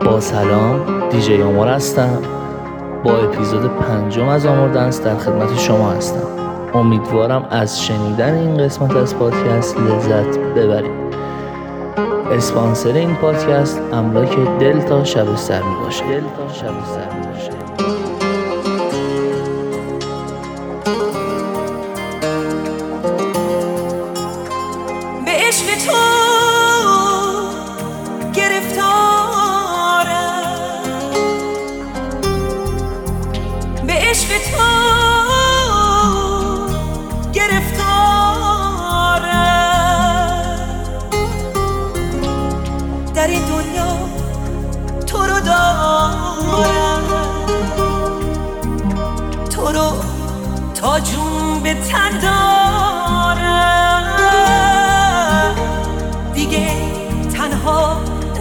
با سلام، دیجی آمار هستم. با اپیزود 5 از آمار دنس در خدمت شما هستم. امیدوارم از شنیدن این قسمت از پادکست لذت ببرید. اسپانسر این پادکست املاک دلتا شبستر می باشه. به عشق تو گرفتارم، به عشق تو گرفتارم. در این دنیا تو رو دارم، تو رو تا جون به تن دارم. دیگه تنها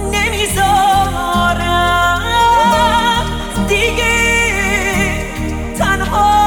نمیذارم، دیگه تنها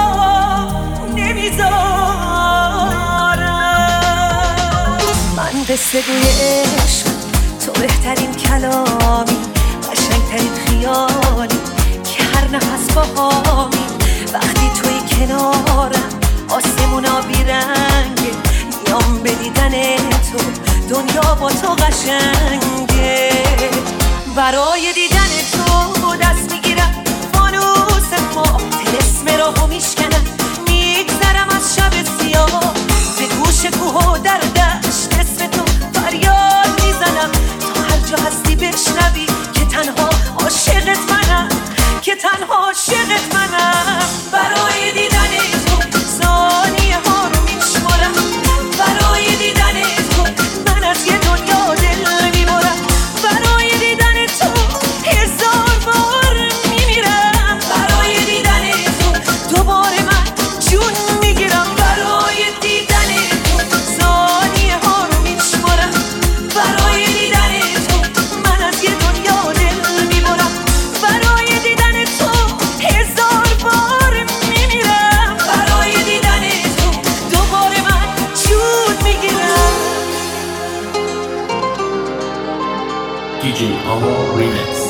نمیذارم. من قصه گوی عشق، تو بهترین کلامی، قشنگترین خیالی که هر نفس باهامی. وقتی توی کنارم آسمونا بیرنگه، میام به دیدن تو، دنیا با تو قشنگه. برای دیدن تو دست میگیرم فانوس ما، طلسم راهو میشکنم، میگذرم از شب سیاه. به گوش کوه و در دشت اسم تو فریاد میزنم، تا هر جا هستی بشنوی که تنها عاشقت منم، که تنها عاشقت منم. برای دیدن تو ثانیه ها رو میشمارم، برای دیدن تو من از یه دنیا دل میبرم، برای دیدن تو 1000 بار میمیرم، برای دیدن تو دوباره من جون میگیرم. برای دیدن تو ثانیه ها رو میشمارم، برای دیدن تو من از یه دنیا دل میبرم، برای دیدن تو 1000 بار میمیرم، برای دیدن تو دوباره من جون میگیرم. دیجی آمار ریمیکس.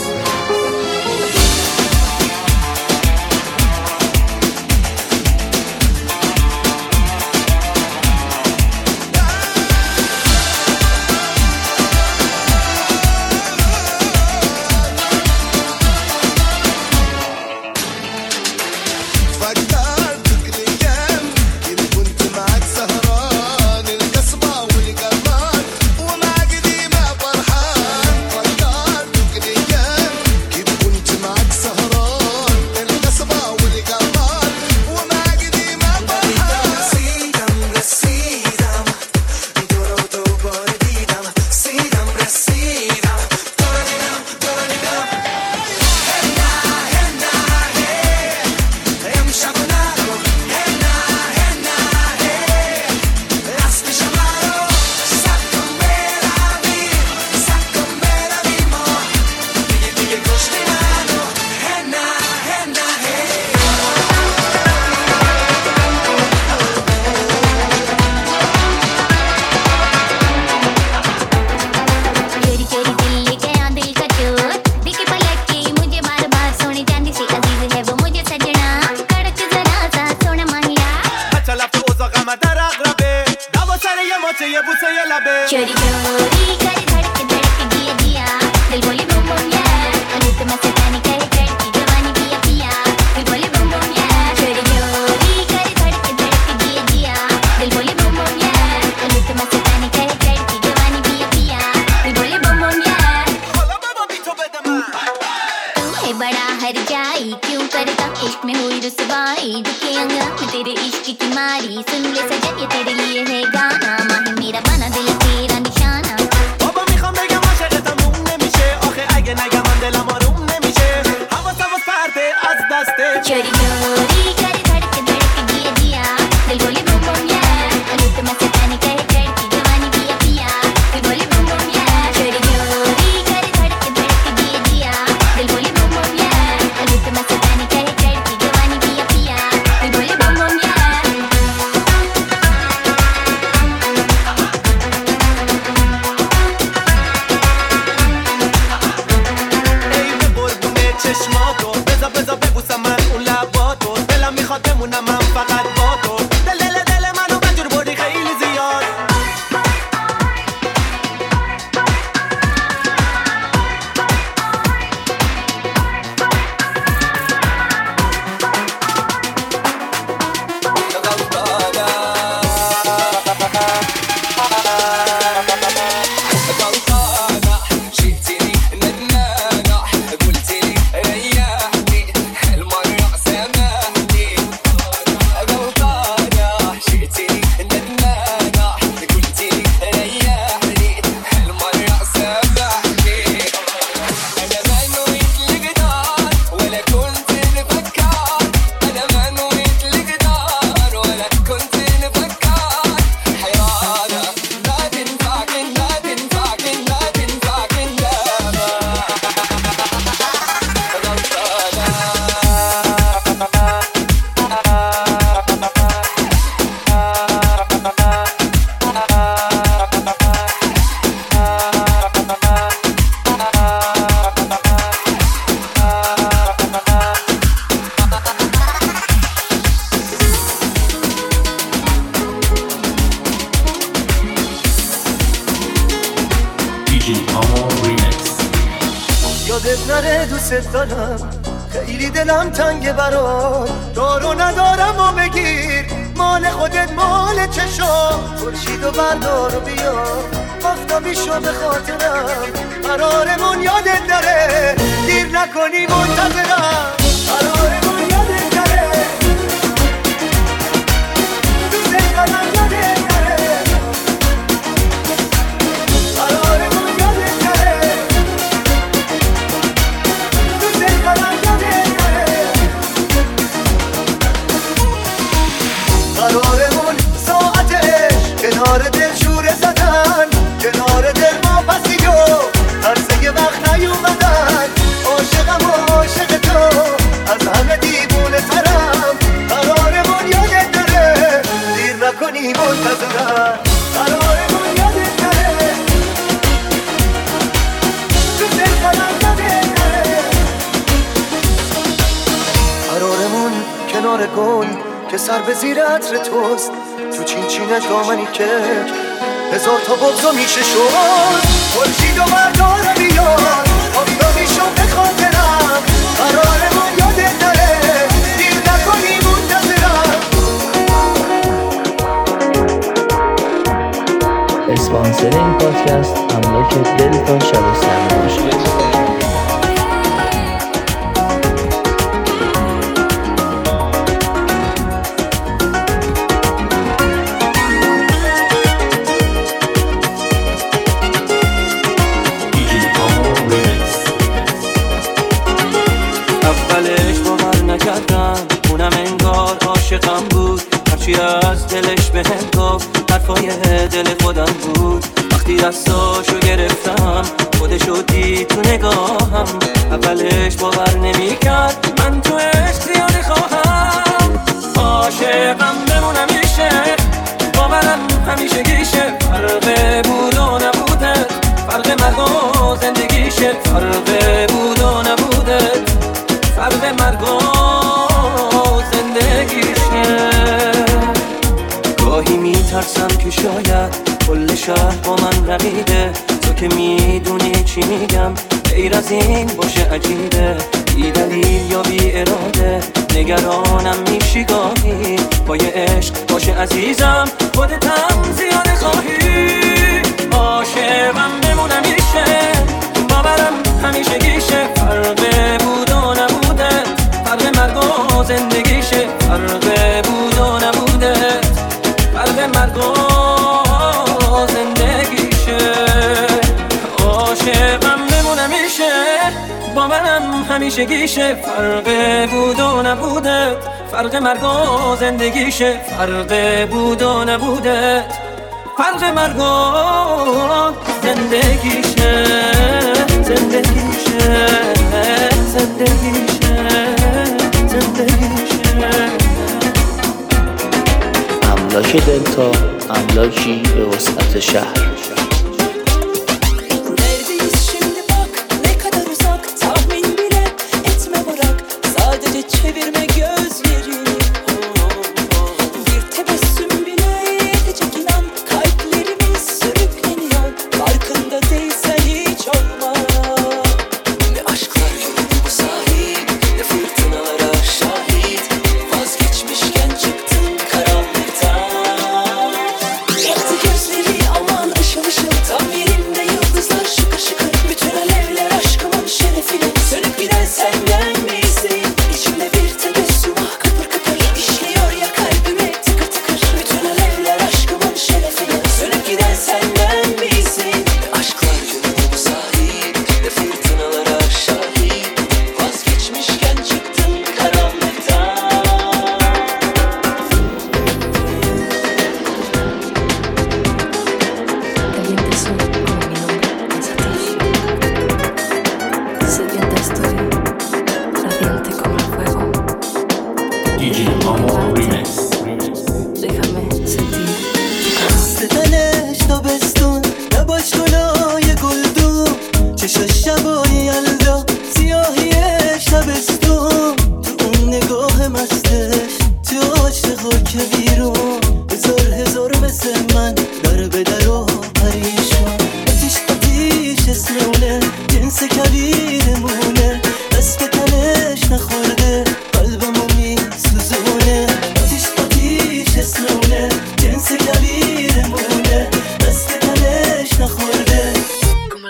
یادت نره دوست دارم، خیلی دلم تنگه برات، دارو ندارم و بگیر، مال خودت مال چشام، خورشید و بردار و بیا، آفتابی شو به خاطرم، قرارمون یادت نره، دیر نکنی منتظرم، قرارمون یادت نره، دوست دارم یادت نره، قرارمون یادت نره، دوست دارم یادت نره، قرارمون ساعتش کنار دل شوره زدن، کنار دل ما پسیو عرضه وقت نیومدن، عاشقم و عاشق تو از همه دیوونه ترم، قرارمون یادت نره، دیر نکنی منتظرم، قرارمون یادت نره، تو دلم یادت نره، قرارمون کنار گل که سر به زیر عطر توست، تو چین چینش دامنی که هزار تا بغضا میشه شد، خورشید و بردار و بیار، آفتابی شو به خاطرم، قرارمون یادت نره، دیر نکنی منتظرم. اسپانسر این پادکست املاک دلتا شب سرمایه. اونم انگار عاشقم بود، هرچی از دلش بهم گفت حرفای دل خودم بود، وقتی دستاشو گرفتم خودشو دید تو نگاهم، اولش باور نمی‌کرد من تو عشق زیاده خواهم، عاشقم بمونم میشه، باورم همیشه گیشه، فرق بود و نبوده، فرق مرگ و زندگیشه، فرق بود و نبوده، فرق مرگ و زندگیشه. گاهی میترسم که شاید کل شهر با من رقیبه، تو که میدونی چی میگم، غیر از این باشه عجیبه، بی دلیل یا بی اراده نگرانم میشی گاهی، پای عشق باشه عزیزم خودتم زیاده خواهی، عاشقم بمونم میشه، باورم همیشه گیشه، فرق بود و نبوده، فرق مرگ و زندگیشه، فرق بود و نبوده، فرق مرگ و زندگیشه، عاشقم بمونم میشه، باورم همیشه گیشه، فرق بود و نبوده، فرق مرگ و زندگیشه، فرق بود و نبوده، فرق مرگ و زندگیشه، زندگیشه، زندگیشه، زندگیشه. املاک دلتا، املاکی به وسعت شهر. Aman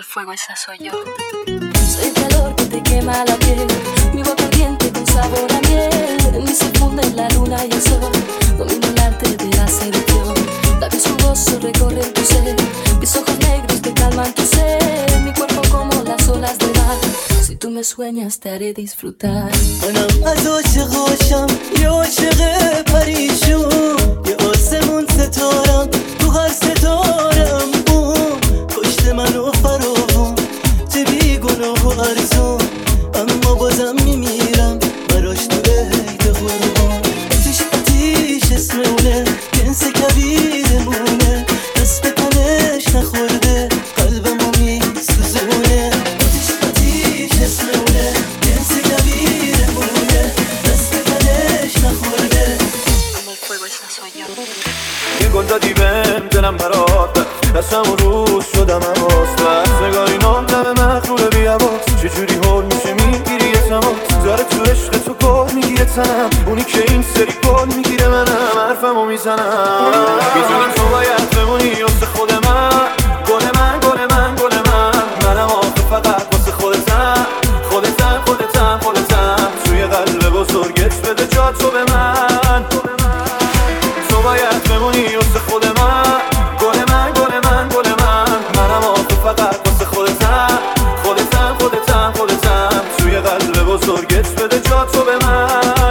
fuego, esa soy yo. Soy el calor que te quema la piel, mi boca ardiente con sabor a miel. En mí se funden la luna y el sol, domino el arte de la seducción. Labios jugosos recorren tu ser, mis ojos negros te calman tu ser. Mi cuerpo como las olas del mar, si tú me sueñas te haré disfrutar. منم از عاشقاشم یه عاشق پریشون، یه آسمون ستارم تو هر ستارم اون کشت منو فراوون، چه بیگناه و ارزون اما بازم میمیرم براش تو عید قربون. آتیش آتیش اسم اونه جنس کبیرمونه، دست به تنش نخورده قلبمو میسوزونه. آتیش آتیش اسم اونه جنس کبیرمونه، دست به تنش نخورده. Como el fuego, esa soy yo. یه گل دادی بهم دلم برات دستم و روز شدم حواس بس نگاهی نام دم مخلوق بی‌حواس چجوری حال میشه میگیری یه تماس داره تو عشق تو کار میگیره تنم اونی که این سری کار میگیره منم حرفمو میزنم میدونی تو باید بمونی واسه خود من گل من گل من گل من منم آخه فقط واسه خودتم خودتم خودتم خودتم توی قلب بزرگت بده جا تو به من تو باید بمونی واسه خود من گل من گل من گل من منم آخه فقط واسه خودتم خودتم خودتم خودتم توی قلب بزرگت بده جا تو به من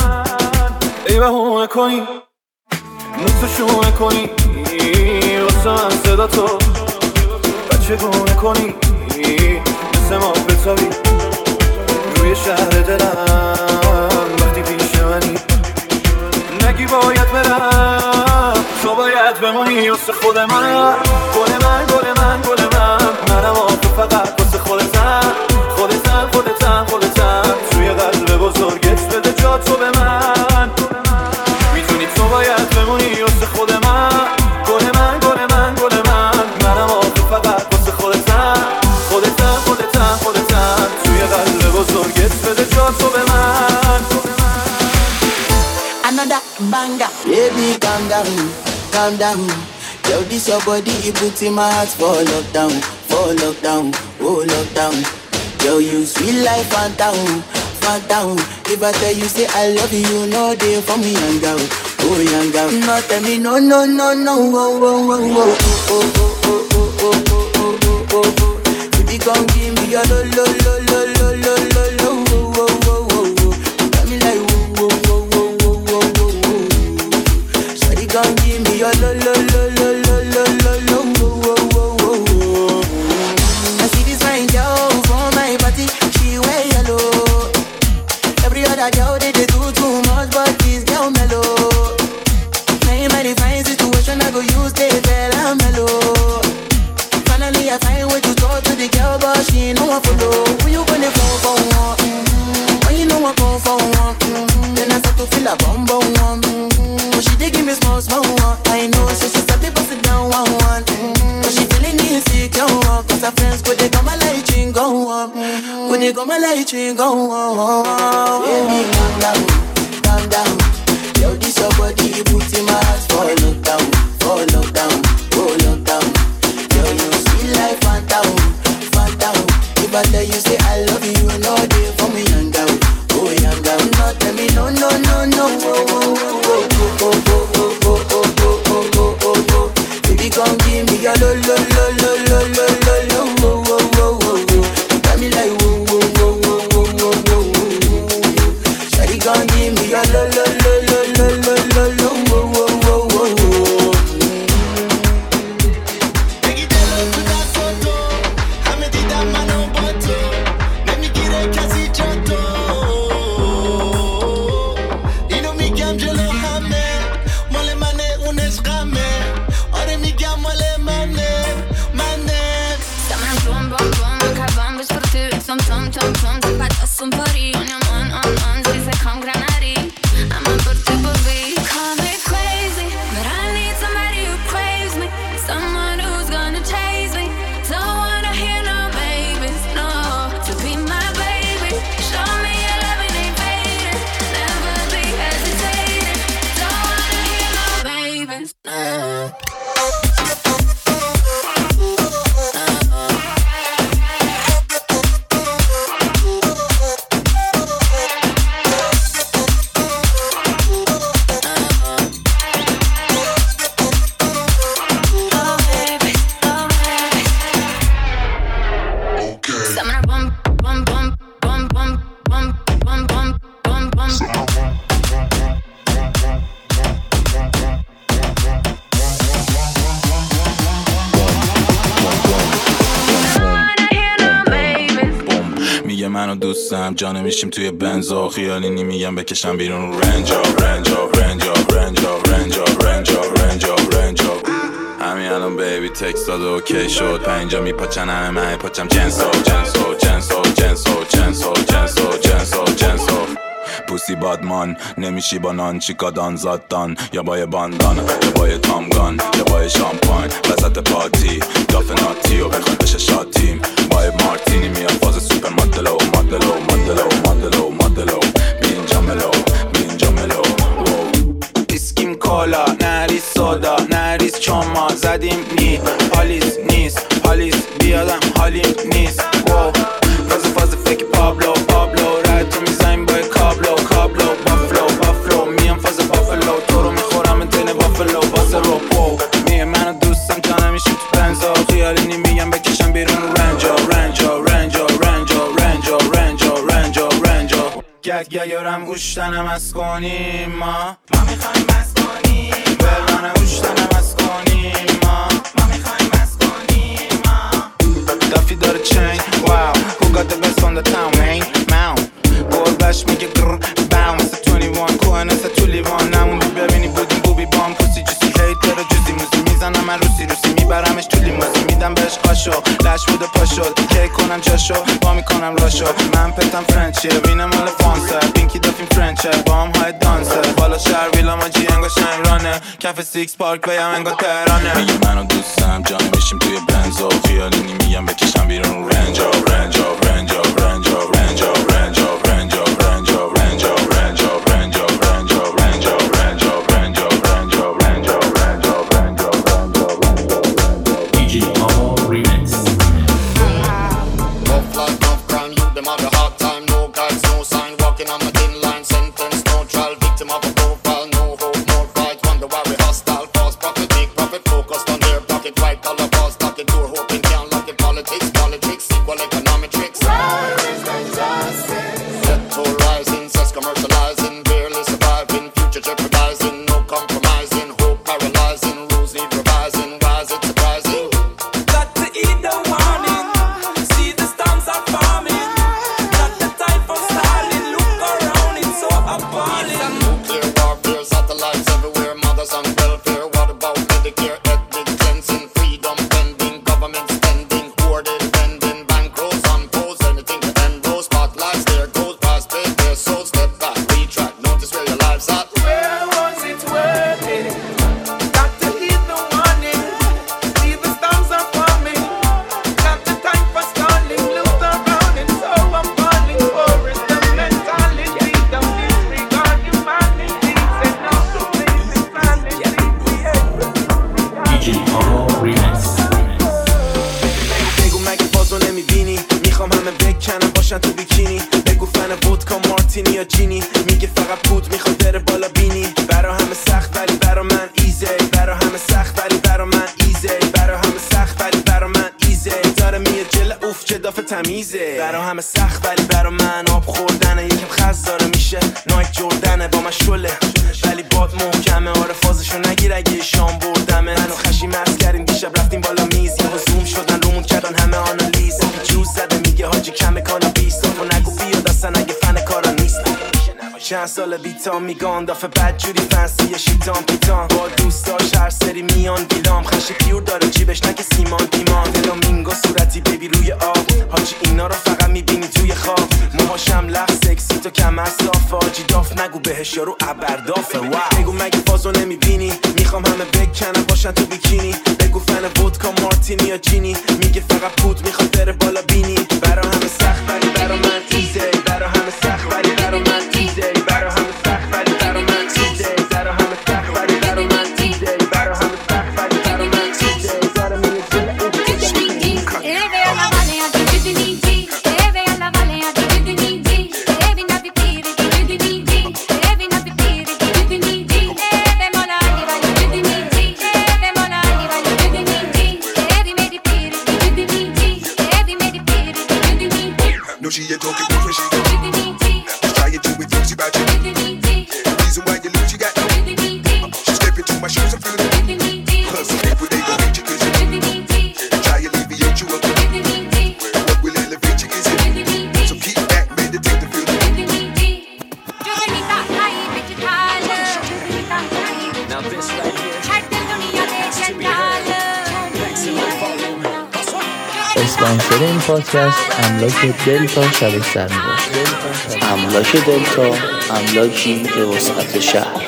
ای بهونه کنی نوتو شونه کنی واسه من صدا تو بچه گونه کنی مثل ما بتابی روی شهر دلم وقتی پیش منی نگی باید برم تو باید بمونی واسه خود من گل من گل من گل من منم آخه فقط واسه خودتم خودتم خودتم خودتم توی قلب بزرگت بده جا تو به من میدونی تو باید بمونی واسه خود من گل من گل من گل من منم آخه فقط واسه خودتم خودتم خودتم خودتم توی قلب بزرگت بده جا تو به من Another banger. Baby, calm down, calm down. Yo, this your body, it puts in my heart for lockdown, oh lockdown. Yo, you sweet life, phantom, phantom. If I tell you say I love you, no day for me, young girl, oh young girl. No tell me no, no, no, no, oh, oh, oh, oh, oh, oh, oh, oh, oh, oh, oh, oh. Baby, come give me your lo, lo, lo, lo, lo, lo, lo, lo, oh, oh, oh, oh, oh. Got me like gon' give me your lo lo lo lo lo lo lo lo wo wo wo wo. I see this fine girl for my party, she wear yellow. Every other girl they do too much, but this girl mellow. Now in my fine situation, I go use they tell her mellow. Finally I find way to talk to the girl, but she ain't no one follow. When you gonna fall for one? When you know I fall for one? Then I start to feel a bum bum one. She dey give me small small one. I know she start to bust it down one one. But she feeling insecure one. Cause her friends go they come a light ring go on. Go they come a light ring go on. Baby calm down, calm down. Yo this your body you put in my heart for lockdown, oh lockdown. Yo you sweet life phantom, phantom. If I tell you say I love you, no day for me young girl, oh young girl. No tell me no no no no. Oh, oh, oh, oh. Baby, come give me your lo lo lo lo lo lo lo lo wo wo wo wo wo. Got me like wo wo wo wo wo wo wo wo. Shawty, come give me your lo lo lo lo lo lo lo lo wo wo wo wo wo. Make it tell us to that photo. I me did that man on photo. Make me منو دوستم جا نمیشیم توی بنزا خیالی نمیگم بکشم بیرون رنجا رنجا رنجا رنجا رنجا رنجا رنجا رنجا همین الان بیبی تکست داد اوکی شد پنجا میپاچن همه من پاچم جنسو جنسو جنسو جنسو جنسو جنسو جنسو جنسو پوسی بادمان نمیشی با نان چیکادان زادان یا با یه باندان یا با یه تامگان یا با یه شامپاین وسط پاتی داف ناتی و بخواد بشه شاتیم با یه مارتینی میاد فاز سوپر مدلو مدلو مدلو مدلو مدلو بی اینجا ملو بی اینجا ملو اسکیم کالا نریز سودا نریز چما زدیم نی حالیز نیست حالیز بیادم حالیم نیست فاز فکر پابلو پابلو رد تو میزنیم با کابلو کابلو بافلو بافلو میام فاز بافلو تو رو میخورم انتین بافلو واسه روپو میه منو دوستم جا نمیشیم تو بنزا خیالی نمیگم بکشم بیرون رنجا رنجا رنجا رنجا رنجا رنجا رنجا رنجا گگ یارم گوشتنم از کنیم ما میخوایم از کنیم بلانه گوشتنم از کنیم ما میخوایم از کنیم دافی داره چین واو who got the best on the town man mound گربش میگه گر باو مثل 21 کوه نسه تو لیوان نموندی ببینی بودیم بوبی بام پوسی جوسی هیتر جوزی موزی میزنم من روسی میبرمش تو لیموزی میدم بهش قاشو لش بوده پاشو کی کنم جاشو با میکنم راشو من پتم فرنچیه وینم مال فانسه پینکی دافیم فرنچه با هم های دانسه بالا شهر ویلا ما جی انگا شنگرانه کف سیکس پارک بیم انگا تهرانه میگه منو دوستم جا نمیشیم توی بنزا خیالی نمیگم بکشم بیرون رنجا رنجا رنجا رنجا رنجا رنجا رنجا رنجا رنجا رنجا رنجا رنجا رنجا رنجا رنجا رنجا رنجا رنجا رنجا DJ Amo Remix. Tough life, tough crime, you them have a hard time. No guides, no sign, walking on the thin line. Sentence, no trial, victim of a profile. No hope, more fight, wonder why we hostile. False profit, big profit, focused on their pocket. White collar boss, talking door, hoping can't lock it. Politics, politics, equal econometrics. Ghetto rising, sex commercializing, barely surviving, future jeopardizing. No compromising, hope paralyzing, rules need revising. Why is it surprising? Got to eat the warning. See the storms are forming. Not the time for stalling. Look around, it's so appalling. Nuclear warfare, satellites everywhere, mothers on welfare. What about Medicare, ethnic cleansing, freedom pending, government spending, hoarded vending, bankrolls on poles, anything to end those spotlights. There goes past paid, their souls step back, retract, notice where your lives at. Where was it worth it? Got to heed the warning. See the storms are forming. Not the time for stalling. Look around, it's so appalling. Forest and mentality, don't disregard humanity. Say no to basic planning. DJ Amo Remix. بگو مگه بازو نمیبینی میخوام همه بکنم باشن تو بیکینی بگو فن ودکا مارتینی یا جینی میگه فقط پود میخواد بره بالا بینی برا همه سخت ولی برا من ایزی برا همه سخت ولی برا من ایزی برا همه سخت ولی برا من ایزی داره میاد جل اوف چه دافه تمیزه برا همه سخت ولی برا من آب خوردنه یکم خز داره میشه نایک جردنه با من شله ولی باد محکمه آره فازشو نگیر اگه شام بردمه منو خشی مست کردیم دیشب رفتیم بالا میز یهو زوم شدن رومون کردن همه آنالیز جوز زده میگه حاجی کمه کالا بیست و نگو بیاد اصلا اگه فن کارا نیست چند سال بیتام میگان دافه بد جوری فنسی شیطان پیتان با دوستاش هر سری میان ویلام خشی پیور داره جیبش نگه سیمان پیمان فلامینگو صورتی بیبی روی آب حاجی اینا رو فقط میبینی توی خواب موهاشم لخ سکسی تو کم اصافه حاجی داف نگو بهش یارو ابردافه بگو مگه فازو نمیبینی میخوام همه بکنم باشن تو بیکینی بگو فن ودکا مارتینی یا جینی میگه فقط پود میخواد بره بالا بینی برا همه سخت ولی برا من ایزی برا همه سخت ولی برا من ایزی برا همه سخت ولی برا من ایزی برا همه سخت ولی برا من ایزی برا همه سخت ولی برا من ایزی داره میره جل No, she ain't talking good when she go. Just try and do it easy about you. The reason why you lose, you got no. She step into my shoes and feel it. Cause some people, they gon' hate you cause you try and alleviate you up. What will elevate you is it? So keep back اسپانسر این پادکست املاک دلتا شبستر میباشد. املاک دلتا، املاکی به وسعت شهر.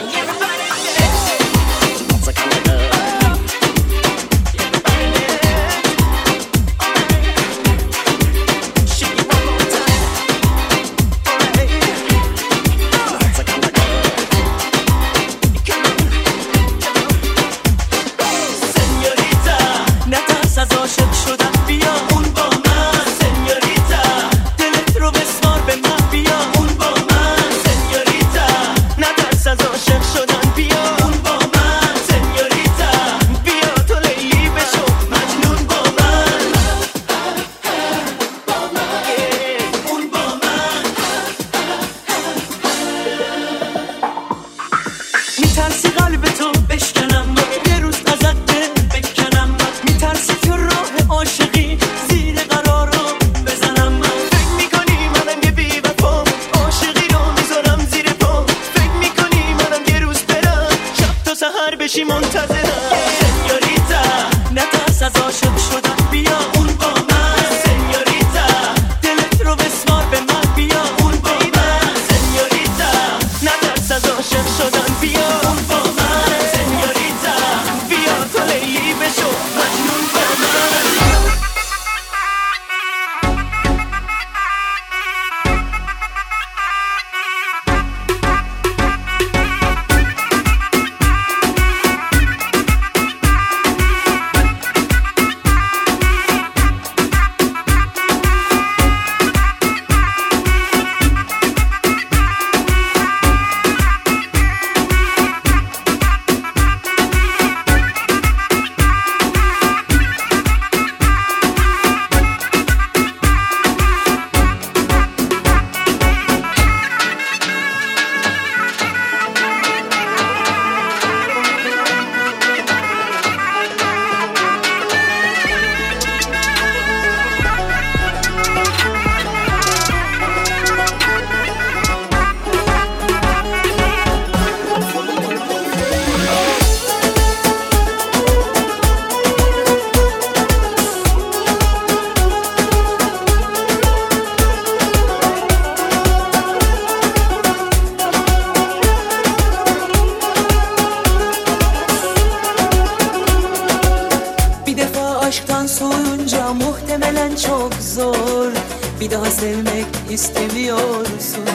Bir daha sevmek istemiyorsun.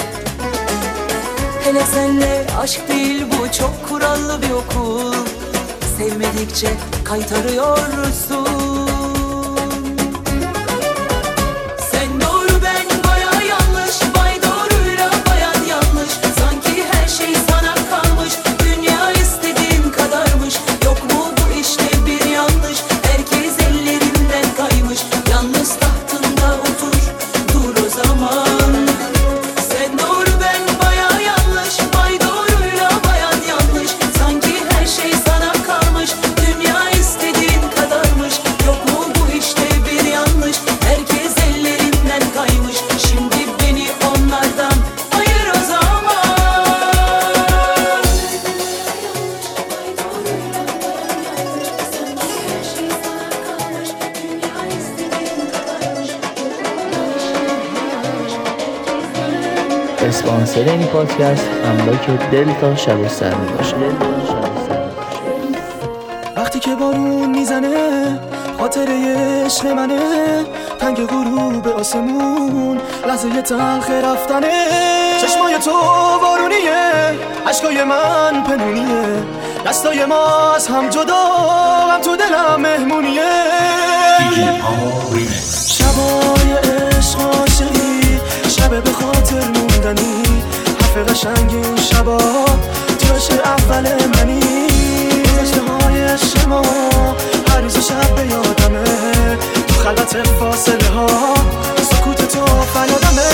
Hele senle aşk değil bu, çok kurallı bir okul. Sevmedikçe kaytarıyorsun. Sen doğru ben baya yanlış, bay doğruyla bayan yanlış. Sanki her şey sana kalmış, dünya istediğin kadarmış. Yok mu bu işte bir yanlış, herkes ellerinden kaymış. Yalnız tahtında otur, dur o zaman. Sen doğru ben baya yanlış, bay doğruyla bayan yanlış. Sanki her şey sana kalmış, dünya istediğin kadarmış. Yok mu bu işte bir yanlış, herkes ellerinden kaymış. Şimdi beni onlardan ayır o zaman. اسپانسر این پادکست املاک دلتا شبستر میباشد. وقتی که بارون میزنه خاطره عشق منه، تنگ غروب آسمون لحظه تلخ رفتنه. چشمای تو بارونیه، عشقای من پنونیه، دستای ما از هم جدا، هم تو دلم مهمونیه. شبای عشق عاشقی، شب به خاطر موندنی، حرف قشنگ این شبا تو عشق اول منی. گذشته های عشق ما هر روز و شب به یادمه، تو خلوت فاصله ها سکوت تو فریادمه.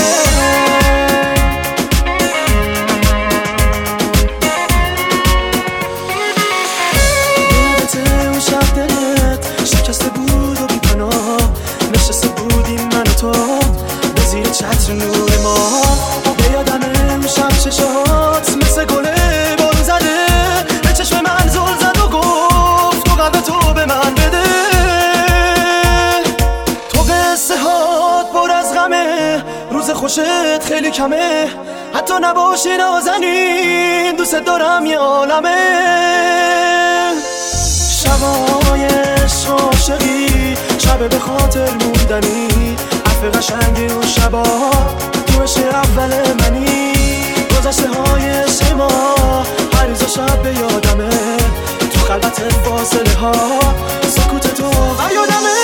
یادت اون شب دلت شکسته بود و بی‌پناه، نشسته بودیم من و تو به زیر چتر نور ما. به یادمه اون شب چشات مثل گله بارون زده، به چشم من زل زد و گفت تو قلب تو به من بده. خوشت خیلی کمه، حتی نباشی نازنین، دوست دارم یه عالمه. شبای عاشقی، شب به خاطر موندنی، حرف قشنگی اون شبا تو عشق اول منی. گذشته های شما هر روز و شب به یادمه، تو خلوت فاصله ها سکوت تو قیادمه.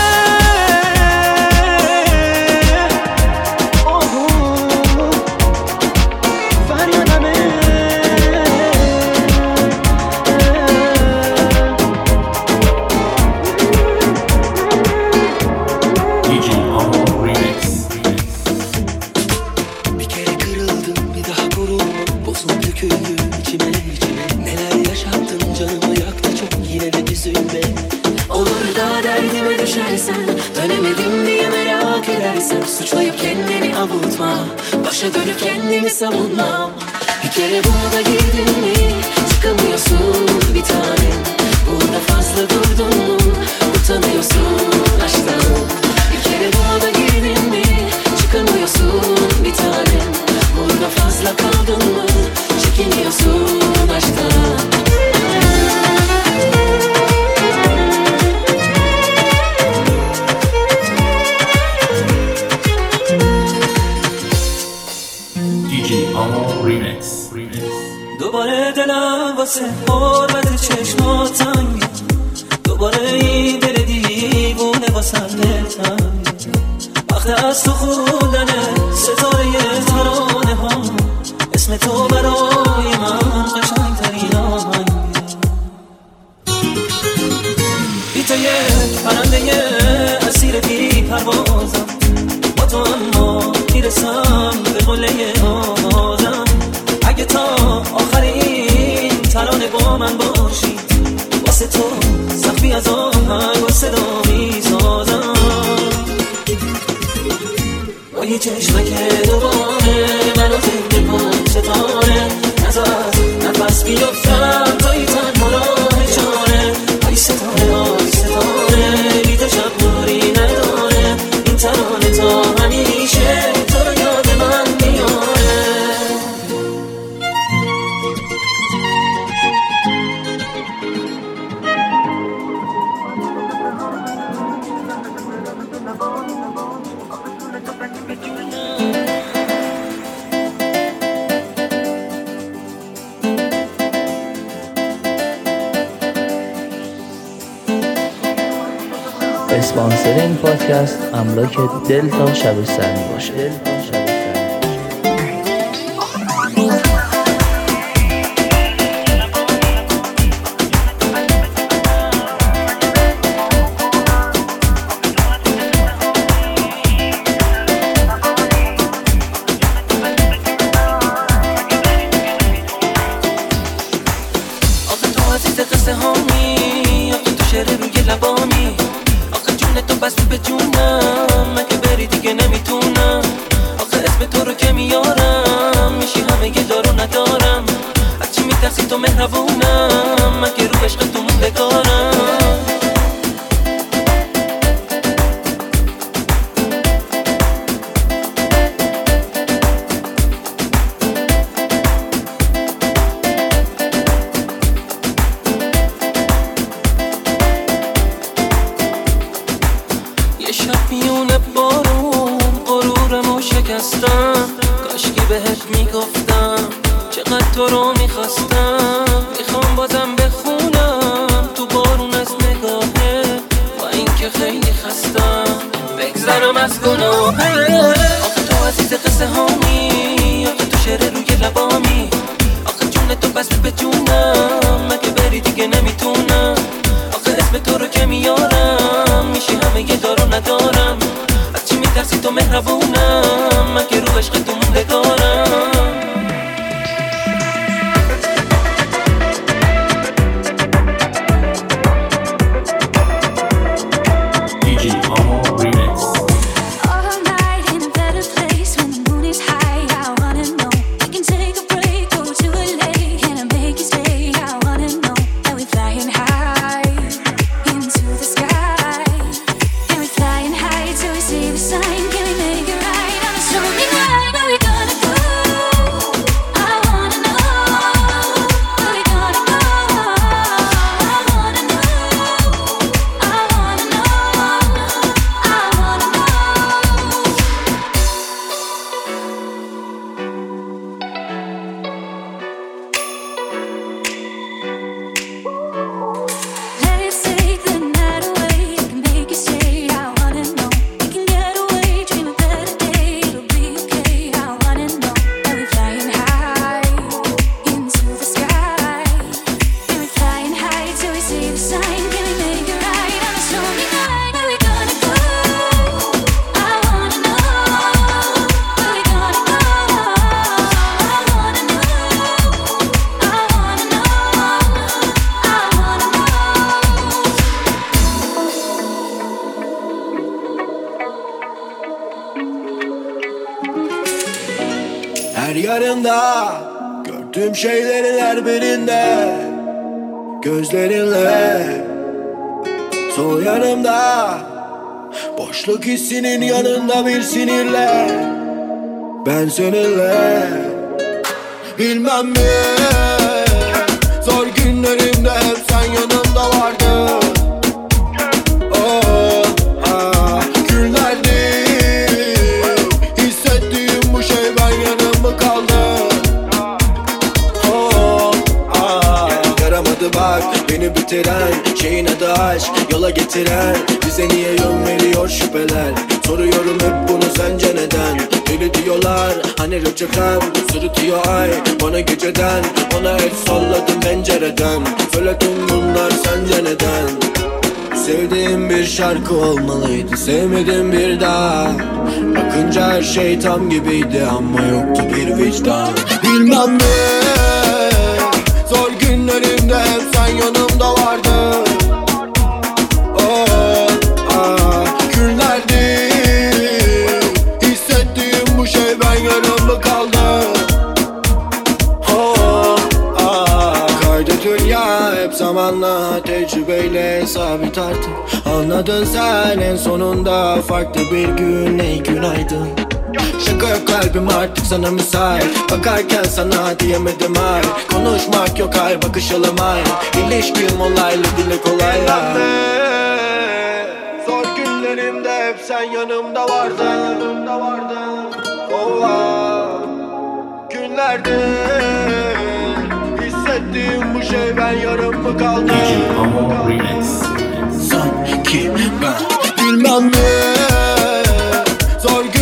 Dönemedim diye merak edersen, suçlayıp kendini avutma, başa dönüp kendimi savunmam. Bir kere buna girdin mi çıkamıyorsun bir tanem. Burada fazla durdun mu utanıyorsun aşktan. Bir kere buna girdin mi çıkamıyorsun bir tanem. Burada fazla kaldın mı çekiniyorsun aşktan. دوباره دلم واسه حرمت چشمات تنگه، دوباره این دل دیوونه واسه تنگه. وقت از تو خوندن ستاره ترانه ها، اسم تو برای من قشنگ ترین آهنگه. بی تو یک پرنده اسیر بی پروازم، با تو اما میرسم به قله آوازم. اگه تا آخر این ترانه با من باشی، واسه تو سخفی از آهنگ و صدا میسازم. با یه چشمک دوباره منو زنده کن ستاره، نذار نفس بیفتم توی تنها راه چاره. آی ستاره آی ستاره، بی تو شب نوری نداره، این ترانه تا همیشه تو رو یاد من میاره. اسپانسر این پادکست املاک دلتا شبستانی باشه. Sign, can we make it right? Her yanımda gördüğüm şeylerin her birinde gözlerinle. Sol yanımda boşluk hissinin yanında bir sinirle. Ben seninle bilmem mi, zor günlerimde hep sen yanımda vardın. Oh, ah, günlerdi hissettiğim bu şey, ben yanımda kaldı. Oh, ah, yaramadı bak beni bitiren şeyin adı aşk, yola getiren bize niye yön veriyor şüpheler. Soruyorum hep bunu sence neden? Deli diyorlar hani Recep'ten, sırıtıyor ay bana geceden. Ona el salladım pencereden, söyledim bunlar sence neden? Sevdiğim bir şarkı olmalıydı, sevmedim bir daha. Bakınca her şey tam gibiydi ama yoktu bir vicdan. Bilmem ne, zor günlerimde hep sen yanımda vardın. Oh, ah, günlerdi hissettiğim bu şey, ben yarımda kaldım. Oh, ah, kaydı dünya hep zamanla, tecrübeyle sabit artık. Anladın sen en sonunda, farklı bir gün, ey günaydın. Şaka yok kalbim artık sana müsait, bakarken sana diyemedim ay. Konuşmak yok ay, bakışalım ay. İlişkim olaylı dile kolayla. Zor günlerimde hep sen yanımda vardın. Oh, ah, günlerde hissettiğim bu şey, ben yarım mı kaldım? Sanki ben bilmem ne, zor